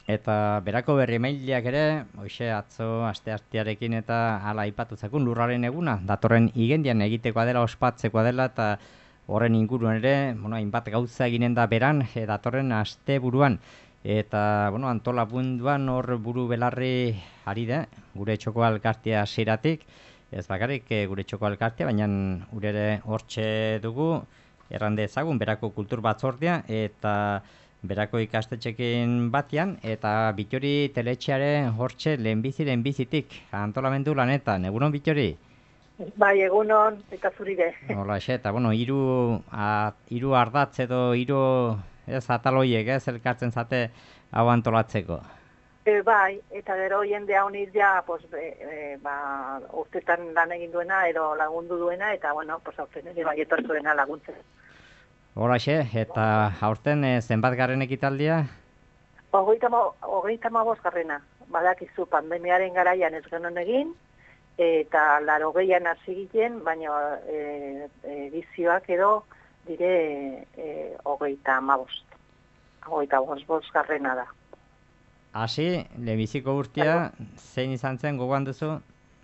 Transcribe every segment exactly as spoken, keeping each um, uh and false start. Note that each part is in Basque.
Eta berako berri mailak ere, hoxe atzo asteartearekin eta hala aipatu zakun lurraren eguna, datorren igendian egitekoa dela, ospatzekoa dela, eta horren inguruan ere, bueno, hainbat gauza eginen da beran, e, datorren asteburuan. Eta, bueno, antola bunduan hor buru belarri ari da, gure txoko alkartea zeratik, ez bakarrik e, gure txoko alkartea, baina gure ere hortxe dugu, errande ezagun, berako kultur batzordea, eta berako ikastetxekin batian, eta Bitori teletxearen hortxe lehenbizi lehenbizitik antolamendu lanetan. Egunon, Bitori? Bai, egunon, eta zuri be. Hola, xe, eta bueno, hiru a- hiru ardatz edo hiru ez ataloiek ez elkartzen zate hau antolatzeko. E, bai, eta gero jende honiz ja, pues, be, e, ba, urtetan lan egin duena, edo lagundu duena, eta, bueno, pues, aurten ere bai etortu dena laguntzen. Hola, xe, eta aurten eh, zenbat garren ekitaldia? Hogeita ma- hogeita mabosgarrena, badakizu pandemiaren garaian ez genuen egin, eta laro gehian hasi ginen, baina e, edizioak edo dire e, hogeita mabost. Hogeita bost bosgarrena da. Hasi, lehenbiziko urtea, zein izan zen gogoan duzu?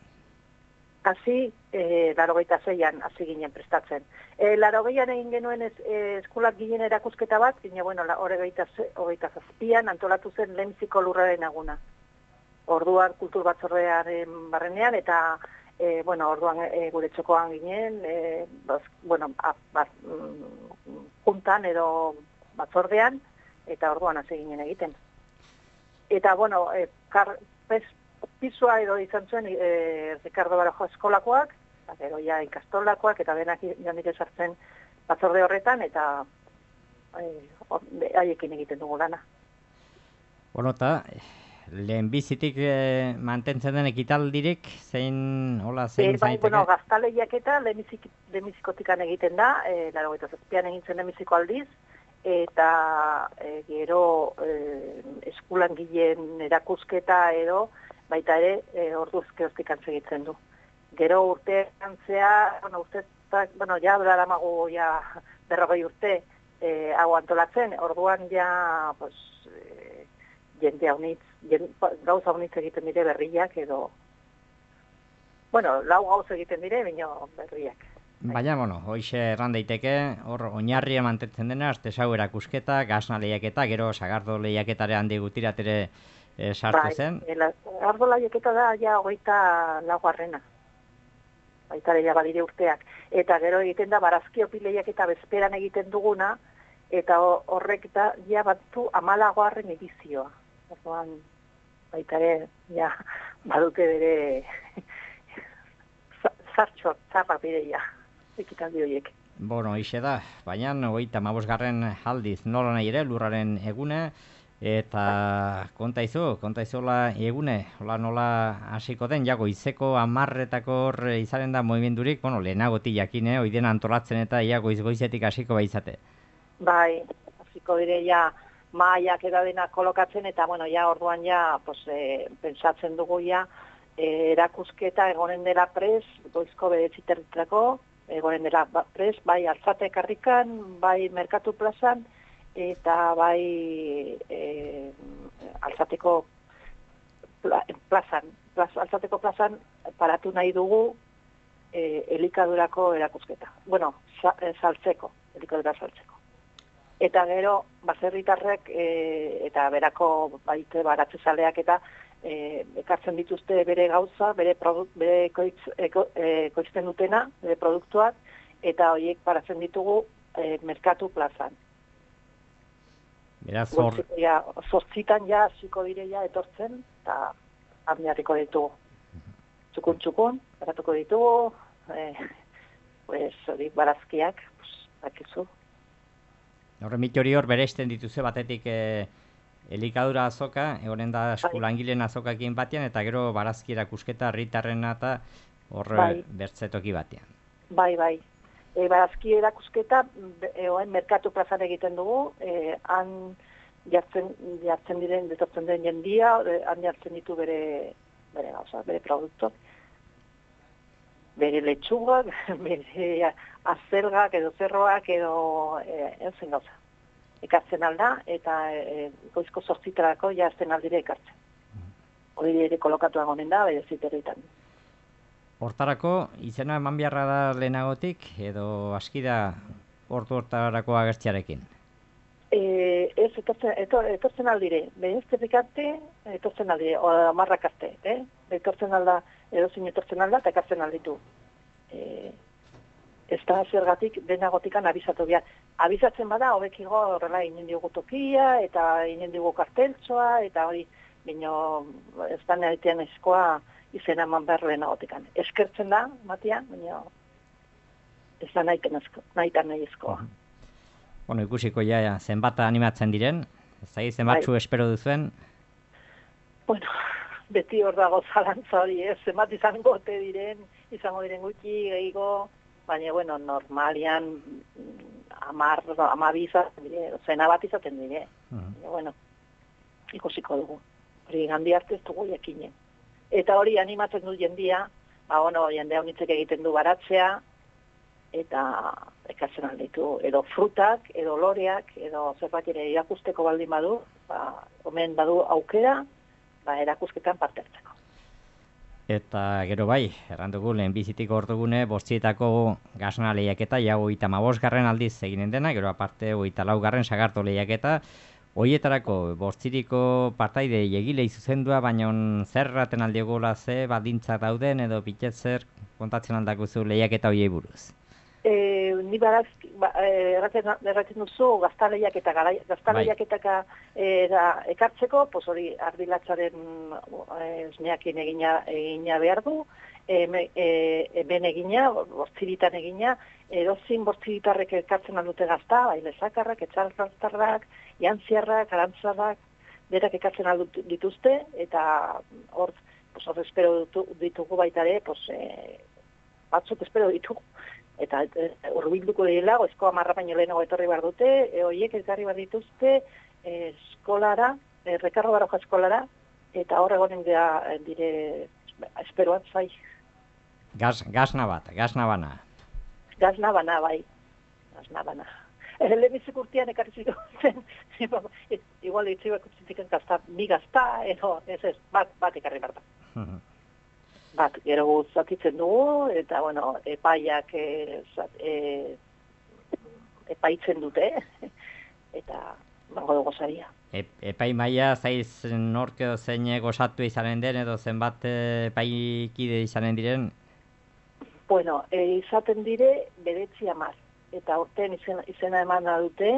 Hasi, e, larogeita zeian hasi ginen prestatzen. E, larogeian egin genuen ez, e, eskolak ginen erakusketa bat, gine, bueno, la, hogeita, hogeita zazpian antolatu zen lehenbiziko lurraren eguna. Orduan kultur batzordearen barrenean, eta, e, bueno, orduan e, gure txokoan ginen, e, baz, bueno, a, baz, mm, juntan edo batzordean, eta orduan hasi ginen egiten. Eta, bueno, e, kar, pez, pisua edo izan zuen e, Ricardo Barojo eskolakoak, eta gero ja ikastolakoak, eta denak jandik esartzen batzorde horretan, eta e, haiekin egiten dugu lana. Bueno, eta lehenbizitik e, mantentzen den ekitaldirik, zein, hola, zein E, izan bai, daiteke? bueno, gaztaleiak eta lehenbizikotikan egiten da, e, laro eta zazpian egin zen lehenbiziko aldiz, eta e, gero e, eskulan gilen erakusketa edo, baita ere, e, ordu ezkeroztik antzegitzen du. Gero urtean zea, bueno, urteetak, bueno, ja, daramagu, ja, berrogei urte, e, hau antolatzen, orduan ja, pues, e, jende haunitz, jen, gauza haunitz egiten dire berriak edo, bueno, lau gauz egiten dire, bino berriak. Baina, bueno, hoixe erran daiteke, hor oinarria mantentzen dena, aste sau erakusketa, gasna lehiaketa, gero sagardo lehiaketare handi gutirat ere e, sartu Bai, zen. ardo laieketa da ja hogeita laugarrena. Baita ere ja badire urteak. Eta gero egiten da barazki opileiaketa bezperan egiten duguna, eta horrek da ja batu amalagoarren edizioa. Orduan, baita ere, ja, badute bere zartxo, zarra bideia, ekitaldi horiek. Bueno, hoixe da, baina hogeita hamabosgarren aldiz nola nahi ere lurraren egune, eta konta izu, konta izola egune, hola nola hasiko den, jago izeko amarretako hor izanen da movimendurik, bueno, lehenagoti jakine, oiden antolatzen eta ia goiz-goizetik hasiko baitzate. Bai, hasiko dire ja maaiak edadenak kolokatzen, eta bueno, ja orduan ja, pues, e, pensatzen dugu ja, e, erakusketa egonen dela pres, goizko bedeziterritrako, egonen dela pres, bai altzate karrikan, bai merkatu plazan, eta bai e, altzateko pla, plazan, plaz, altzateko plazan paratu nahi dugu e, elikadurako erakusketa. Bueno, sa, e, saltzeko, elikadura saltzeko. Eta gero, baserritarrek e, eta berako baite baratze zaleak eta e, ekartzen dituzte bere gauza, bere, produkt, bere koitz, eko, e, koitzten dutena, bere produktuak, eta horiek paratzen ditugu e, merkatu plazan. Beraz, hor... Ja, zortzitan ja, ziko dire ja etortzen, eta amniarriko ditugu. Txukun-txukun, baratuko ditugu, e, pues, hori barazkiak, pues, bakizu. Horren Bitori hor bereizten dituze batetik e, elikadura azoka, egonen da eskulangileen azokakin batean, eta gero barazki erakusketa herritarrena eta hor bai. bertzetoki batean. Bai, bai. E, barazki erakusketa, egoen merkatu plazan egiten dugu, e, han jartzen, jartzen diren, detortzen den jendia, han jartzen ditu bere, bere gauza, bere produktuak, bere letxugak, bere azelgak edo zerroak edo e, eusen gauza. ekartzen alda, eta e, goizko zortziterako ja azten aldire ekartzen. Hori ere kolokatuan honen da, bere ziterritan. Hortarako, izena eman beharra da lehenagotik, edo aski da ordu hortarako agertziarekin? E, ez, etortzen, etor, etortzen aldire, beheztetik arte, etortzen aldire, o amarrak arte, eh? Etortzen alda, edozin etortzen alda, eta ekartzen alditu. E, ez da zergatik, denagotikan abizatu behar. Abizatzen bada, hobekigo horrela inen diogu tokia, eta inen diogu karteltzoa, eta hori, bino, ez da nahitean eskoa izena eman behar lehenagotikan. Eskertzen da, Matia, baina ez da nahitan nahi eskoa. Bueno, ikusiko ja, zenbat animatzen diren, ez da zenbatzu espero duzuen? Bueno, beti hor dago zalantza hori, ez, zenbat izango ote diren, izango diren gutxi, gehiago, baina, bueno, normalian amar, amabiza, zena bat izaten dire. Baina, bueno, ikusiko dugu. Hori gandi arte ez dugu jakinen. Eta hori animatzen du jendia, ba, bueno, jendea unitzek egiten du baratzea, eta ekartzen alditu, edo frutak, edo loreak, edo zerbait ere irakusteko baldin badu, ba, omen badu aukera, ba, erakusketan parte hartzeko. Eta gero bai, errandugu lehen bizitik ordugune, bortzietako gasna lehiaketa, ja hogeita hamabosgarren aldiz eginen dena, gero aparte hogeita laugarren sagardo lehiaketa, hoietarako bortziriko partaide egile izuzendua, baina zer erraten aldiogola ze, baldintzak dauden, edo pitet zer kontatzen aldakuzu lehiaketa hoiei buruz? E, ni baraz, ba, erraten, erraten duzu gaztaleiak eta gaztaleiak eta ekartzeko, pos hori ardilatzaren esneakin egina, egina behar du, e, e, ben egina, bortziritan egina, edozin bortziritarrek ekartzen aldute gazta, baile zakarrak, etxalzarrak, jantziarrak, arantzarrak, berak ekartzen aldut dituzte, eta hor, pos, hor espero ditugu baita ere, pos, e, batzuk espero ditugu. Eta e, urbilduko dira, goizko amarra baino lehenago etorri behar dute, e, horiek ekarri behar dituzte e, eskolara, e, Rekarro Baroja eskolara, eta hor egonen dira dire esperoan zai. Gaz, gazna bat, gazna bana. Gazna bana, bai. Gazna bana. Lehenbizik urtean ekarri ziren, igual itxibak utzitiken gazta, bi gazta, edo, ez ez, bat, bat ekarri behar da. Bat, gero zatitzen dugu, eta, bueno, epaiak e, zat, e, epaitzen dute, eta bango dugu zaria. E, epai maia, zaiz nork edo zein gozatu izanen den, edo zenbat epaikide izanen diren? Bueno, e, izaten dire bedetzi amar, eta urtean izena, izena emana dute,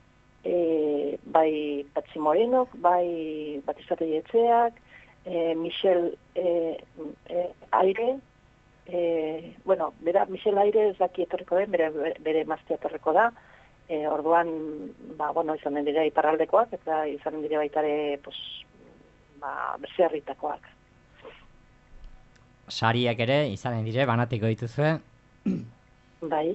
e, bai Patxi Morenok, bai Batizate Etxeak, E, Michel e, e, Aire, e, bueno, bera, Michel Aire ez daki etorriko den, bere, bere mazte etorriko da, e, orduan, ba, bueno, izanen dira iparraldekoak, eta izanen dira baitare, pues, ba, bezearritakoak. Sariak ere, izanen dire, banatiko dituzue? Bai.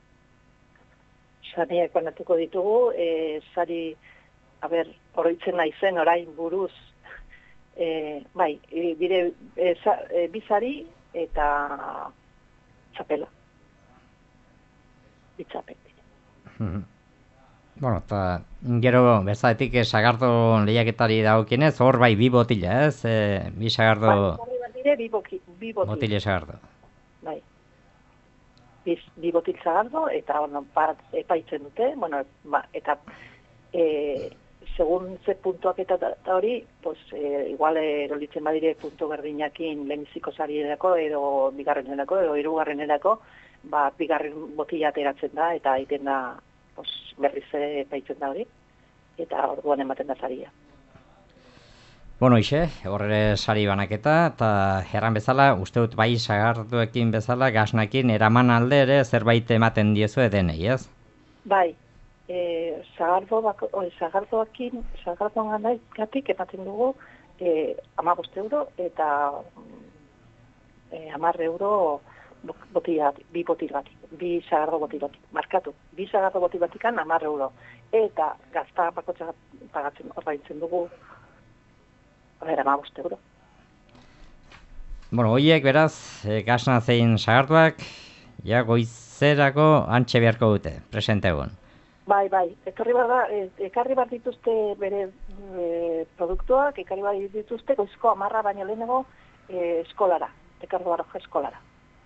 Sariak banatuko ditugu, e, sari, a ber, oroitzen naizen orain buruz, E, bai, e, dire e, e, bizari eta txapela. Bitxapel. Mm-hmm. Bueno, eta gero bezaetik sagardo lehiaketari dagokienez, hor bai bi botila, ez? E, bi sagardo... Bai, dire, bi, boki, bi botil. Botile sagardo. Bai. Bi, bi botil sagardo, eta bueno, bat epaitzen dute, bueno, ba, eta... E, segun ze puntuak eta hori, pues, e, igual erolitzen badire puntu berdinakin leheniziko sarierako, edo bigarrenerako, edo hirugarrenerako, ba, bigarren botila ateratzen da, eta egiten da, pues, berriz epaitzen da hori, eta orduan ematen da saria. Bueno, ixe, horre sari banaketa, eta erran bezala, uste dut bai sagarduekin bezala, gaznakin, eraman alde ere zerbait ematen diezu edenei, ez? Bai. E, zagardo bako, o, zagardoakin, zagardoan gatik ematen dugu e, amabost euro eta e, amarre euro botil bat, bi botil batik, bi zagardo botil batik, markatu, bi zagardo botil batikan amarre euro, eta gazta bakotxa pagatzen ordaintzen dugu amabost euro. Bueno, hoiek beraz, e, gazna zein zagardoak, ja goizerako antxe beharko dute, presente egon. Bai, bai, etorri bar da, e, ekarri bar dituzte bere e, produktuak, ekarri bar dituzte goizko hamarra baino lehenago e, eskolara, ekarri bar eskolara.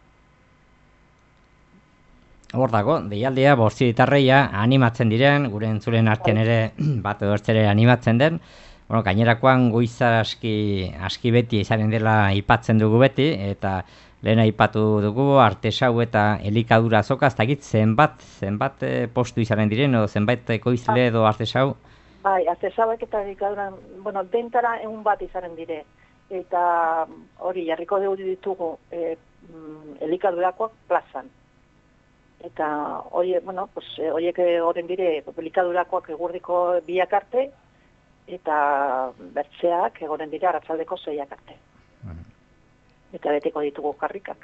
Hor dago, deialdia bortzitarreia animatzen diren, gure entzulen artean ere bat edo ere animatzen den, bueno, gainerakoan goiza aski, aski beti izanen dela aipatzen dugu beti, eta lehen aipatu dugu artesau eta elikadura azoka, ez dakit zenbat, zenbat eh, postu izanen diren, edo zenbait ekoizle edo artesau? Bai, artesauek eta elikadura, bueno, dentara egun bat izanen dire, eta hori jarriko dugu ditugu e, elikadurakoak plazan. Eta horiek, bueno, pues, horiek horren dire, elikadurakoak egurdiko biak arte, eta bertzeak egoren dira arratsaldeko seiak arte. Bueno. Eta beteko ditugu karrikak.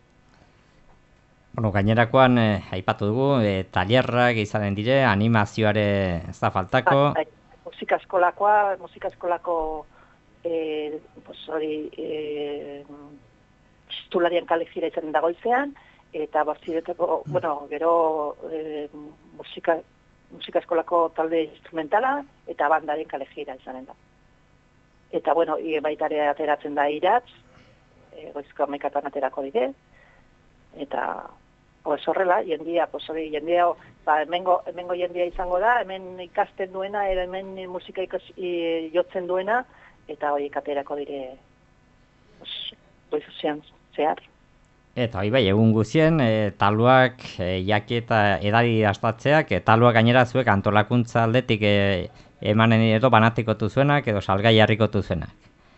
Bueno, gainerakoan eh, aipatu dugu, eh, tailerrak izanen dire, animazioare ez da faltako. Bai, bai. Musika eskolakoa, musika eskolako eh, pues, hori eh, txistularian kale jira izanen dagoizean, eta bortzireteko, bueno, gero eh, musika musika eskolako talde instrumentala eta bandaren kalejira izanen da. Eta, bueno, baitare ateratzen da iratz, e, goizko amaikatan aterako dire, eta pues horrela, jendia, pues hori jendia, ba, hemengo, hemengo jendia izango da, hemen ikasten duena, edo hemen musika ikas, i, jotzen duena, eta hori aterako dire, pues, goizuzean zehar. Eta hori bai, egun guzien, e, taluak, e, jaki eta edari astatzeak, e, taluak gainera zuek antolakuntza aldetik e, emanen edo banatikotu zuenak, edo salgai jarrikotu zuenak.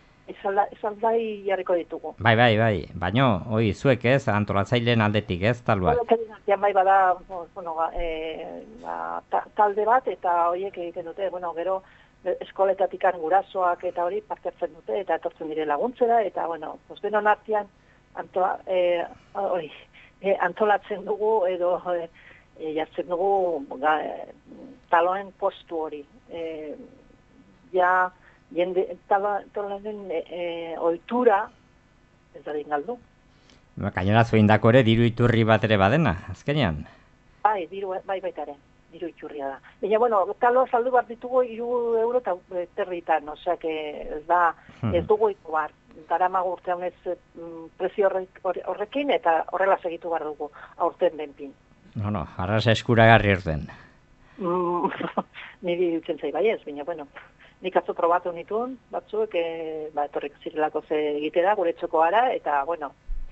Salgai jarriko ditugu. Bai, bai, bai, baino, hoi, zuek ez, antolatzaileen aldetik ez, taluak. Bueno, bai bada, bueno, e, ba, ta, talde bat, eta horiek egiten dute, bueno, gero, eskoletatik gurasoak eta hori partertzen dute, eta etortzen dire laguntzera, eta, bueno, pues denon artean, Antola, eh, oi, eh, antolatzen dugu edo eh, jartzen dugu ga, taloen postu hori. Eh, ja, jende, taloen eh, ohitura ez da dingaldu. Gainera zuen dako ere diru iturri bat ere badena, azkenean? Bai, diru, bai baitare, diru iturria da. Baina, bueno, taloa saldu bat ditugu hiru euro eta territan, osea, ez da, ez dugu iko bar. Daramago urtean ez mm, prezio horrek, horrekin eta horrela segitu behar dugu aurten benpin. No, no, arras eskuragarri urten. Mm, niri dutzen zai bai ez, baina, bueno, nik atzo probatu nituen, batzuek, e, ba, etorrik zirelako ze egitera, gure txoko ara, eta, bueno,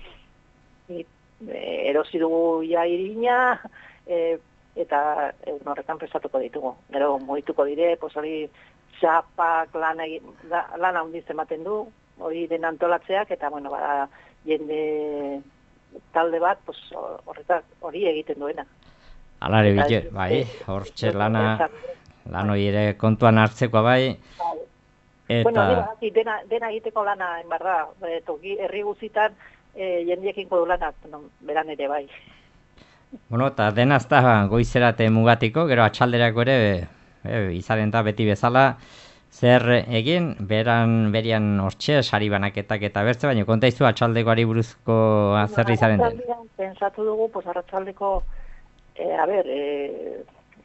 e, erosi dugu ja irina, e, eta egun horretan prestatuko ditugu. Gero, mohituko dire, pues hori, txapak lana, lana hundiz ematen du, hori den antolatzeak, eta, bueno, bada, jende talde bat, pues, horretak hori egiten duena. Alare, bile, bai, hor txe lana, lan hori ere kontuan hartzeko bai. Eta... Bueno, dena, dena egiteko lana, enbarra, toki herri guzitan, e, jendiekin kodu lana, no, beran ere bai. Bueno, eta dena ez da goizerate mugatiko, gero atxalderako ere, e, izaren da beti bezala, zer egin, beran, berian hortxe, sari banaketak eta bertze, baina kontaizu atxaldekoari buruzko zer izaren den? Pensatu dugu, pues, arratsaldeko, eh, a ber, eh,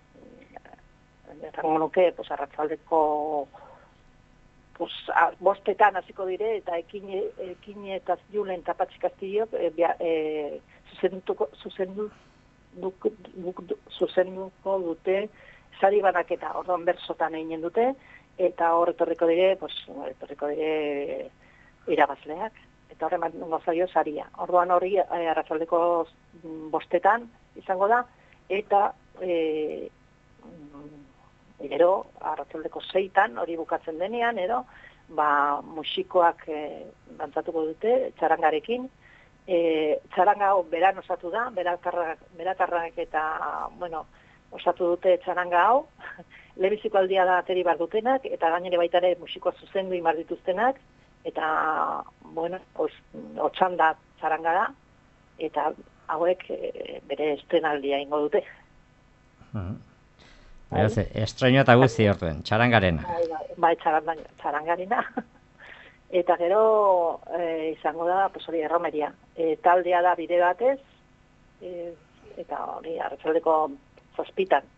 errango nuke, pues, arratsaldeko pues, a, bostetan hasiko dire, eta ekin, ekin eta julen tapatxik aztiok, eh, eh, zuzenduko, zuzendu, duk, duk, duk, zuzenduko dute sari banaketa, orduan bersotan eginen dute, eta hor etorriko dire, pues, etorriko dire irabazleak, eta horre mantengo zaio saria. Orduan hori eh, arratsaldeko bostetan izango da, eta e, gero arratsaldeko seitan hori bukatzen denean, edo, ba, musikoak e, dantzatuko dute, txarangarekin, e, txaranga hau beran osatu da, beratarrak, beratarrak eta, bueno, osatu dute txaranga hau, lebiziko aldia da ateri bar dutenak, eta gainere baita ere musikoa zuzendu imar dituztenak, eta, bueno, otxan da txaranga da, eta hauek e, bere estrenaldia ingo dute. Uh-huh. Bai, estreño eta guzti hortuen, txarangarena. Bai, bai txarangarena. Eta gero e, izango da, pues hori, erromeria. E, taldea da bide batez, e, eta hori, arratsaldeko zazpitan.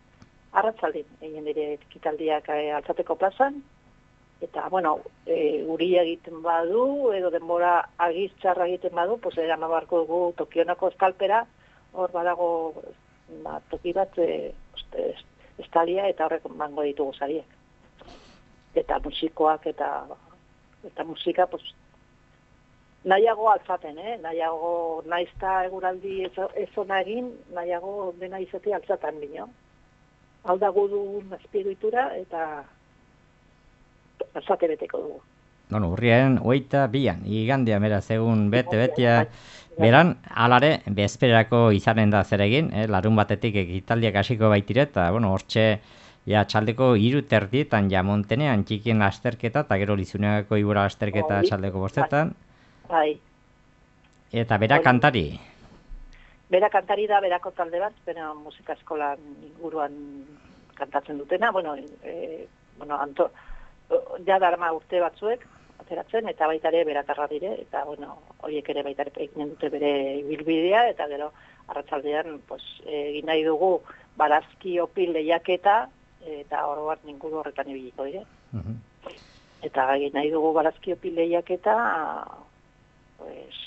arratzaldin, egin dire ekitaldiak e, Altzateko plazan, eta, bueno, e, uria egiten badu, edo denbora agiztxarra egiten badu, pues eraman barko dugu Tokionako eskalpera, hor badago ba, toki bat e, oste, estalia eta horrek mango ditugu sariak. Eta musikoak eta eta musika, pues, nahiago Altzaten, eh? Nahiago naizta eguraldi ez, ez ona egin, nahiago dena izatea Altzatan bino. Hau da gudun espiritura eta Altzate beteko dugu. Bueno, urriaren hogeita bian, igandea beraz egun bete-betia, beran, alare, bezperako izanen da zer egin, eh? Larun batetik ekitaldiak hasiko baitire, eta, bueno, hortxe, ja, txaldeko hiru terdietan jamontenean txikien lasterketa, eta gero lizuneako ibura lasterketa txaldeko bostetan. Bai. Eta bera kantari? Bera kantari da, berako talde bat, bera musika eskolan inguruan kantatzen dutena, bueno, e, bueno, anto, ja darma urte batzuek, ateratzen, eta baita ere beratarra dire, eta, bueno, horiek ere baita ere eginen dute bere ibilbidea, eta gero, arratsaldean, pues, egin nahi dugu barazki opil lehiaketa, eta oro bat ninguru horretan ibiliko dire. Uh-huh. Eta egin nahi dugu barazki opil lehiaketa, pues,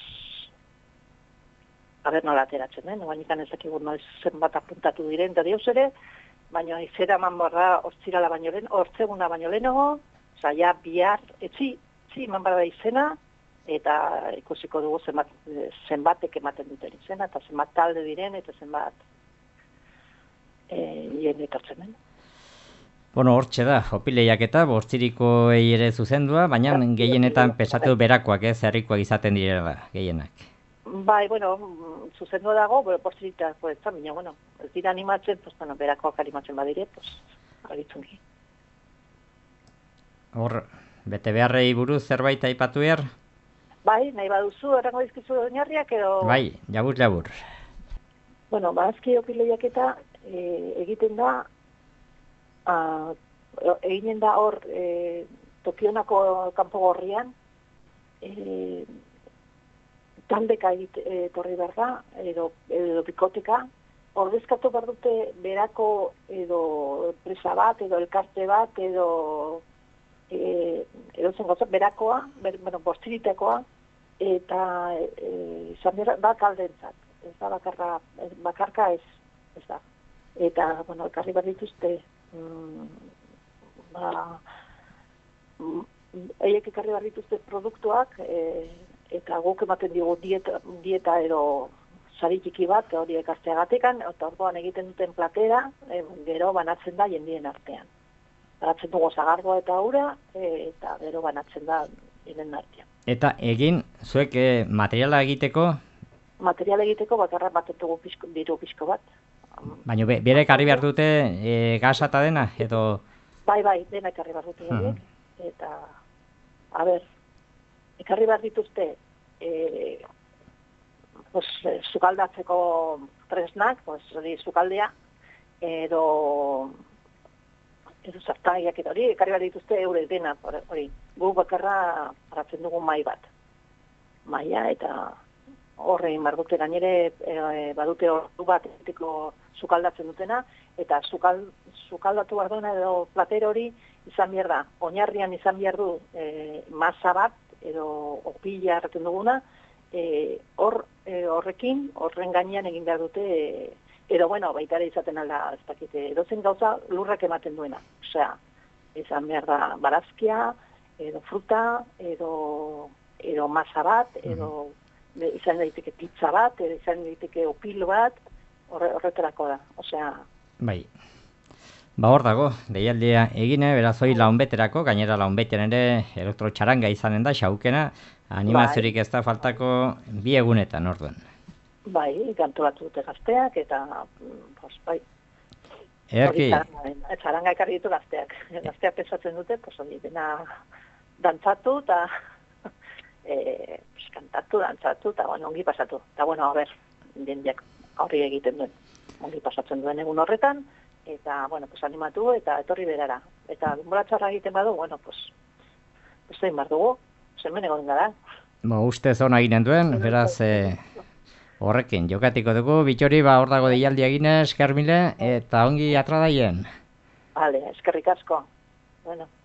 a ber nola ateratzen, eh? Noainikan ezakigun noiz zenbat apuntatu diren, eta dios ere, baina izera eman barra ortzirala baino lehen, ortzeguna baino lehenago, zaila bihar, etzi, etzi eman barra izena, eta ikusiko dugu zenbat, zenbatek ematen duten izena, eta zenbat talde diren, eta zenbat eh, hien etortzen den. Bueno, hortxe da, opileiak eta bortzirikoei ere zuzendua, baina gehienetan pesatu berakoak, ez, herrikoak izaten direla, gehienak. Bai, bueno, zuzendu dago, bortziritako ez da, baina, bueno, ez dira animatzen, pues, bueno, berakoak animatzen badire, pues, agitzun gi. Hor, bete beharrei buruz zerbait aipatu behar? Bai, nahi baduzu, errango dizkizu oinarriak edo... Bai, labur, labur. Bueno, barazki opileiak eta e, egiten da, a, eginen da hor e, Tokionako kanpo gorrian, e, taldeka etorri behar da, edo, edo bikoteka, ordezkatu behar dute berako edo enpresa bat, edo elkarte bat, edo e, edo zen gozat, berakoa, ber, bueno, bostiritekoa, eta e, izan behar da taldentzat, ez da bakarra, bakarka ez, ez da. Eta, bueno, ekarri behar dituzte, mm, ba, eiek ekarri behar dituzte produktuak, e, eta guk ematen digu dieta, dieta edo sari txiki bat, hori ekasteagatekan, eta orduan egiten duten platera, e, gero banatzen da jendien artean. Banatzen dugu zagardoa eta ura, e, eta gero banatzen da jendien artean. Eta egin, zuek e, materiala egiteko? Materiala egiteko bakarra baten dugu pizko, diru pizko bat. Baina be, bere ekarri behar dute e, gasa eta dena, edo... Bai, bai, dena ekarri behar dute horiek, uh-huh. Eta, a ber, ekarri behar dituzte e, pues, sukaldatzeko tresnak, pues, hori sukaldea, edo edo zartagiak edo hori, ekarri behar dituzte eure dena, hori, gu bakarra paratzen dugu mai bat. Maia eta horrein behar dute gainere e, badute ordu bat egiteko sukaldatzen dutena, eta sukal, sukaldatu behar duena edo plater hori izan behar da, oinarrian izan behar du e, masa bat, edo opila erraten duguna, e, hor, e, horrekin, horren gainean egin behar dute, e, edo, bueno, baita ere izaten alda, ez dakite, edo zen gauza lurrak ematen duena. Osea, izan behar da barazkia, edo fruta, edo, edo masa bat, edo mm-hmm. izan daiteke pizza bat, edo izan daiteke opil bat, horre, horretarako da. Osea... Bai. Ba hor dago, deialdia egine, beraz hori launbeterako, gainera launbeten ere elektrotxaranga izanen da, xaukena, animaziorik ez da faltako bi egunetan orduan. Bai, gantolatu dute gazteak, eta, pues, bai. Erki? Txaranga ekarri ditu gazteak. Gazteak pensatzen dute, pues, hori dena dantzatu, eta e, pues, kantatu, dantzatu, eta, bueno, ongi pasatu. Eta, bueno, a ber, jendeak horri egiten duen, ongi pasatzen duen egun horretan, eta, bueno, pues animatu eta etorri berara. Eta denbora txarra egiten badu, bueno, pues, pues zein bar dugu, zemen egon gara. Bo, ustez ona eginen duen, beraz, e, Horrekin, jokatiko dugu, bitxori, ba, hor dago deialdi eginez, Carmile, eta ongi atra daien. Vale, eskerrik asko. Bueno.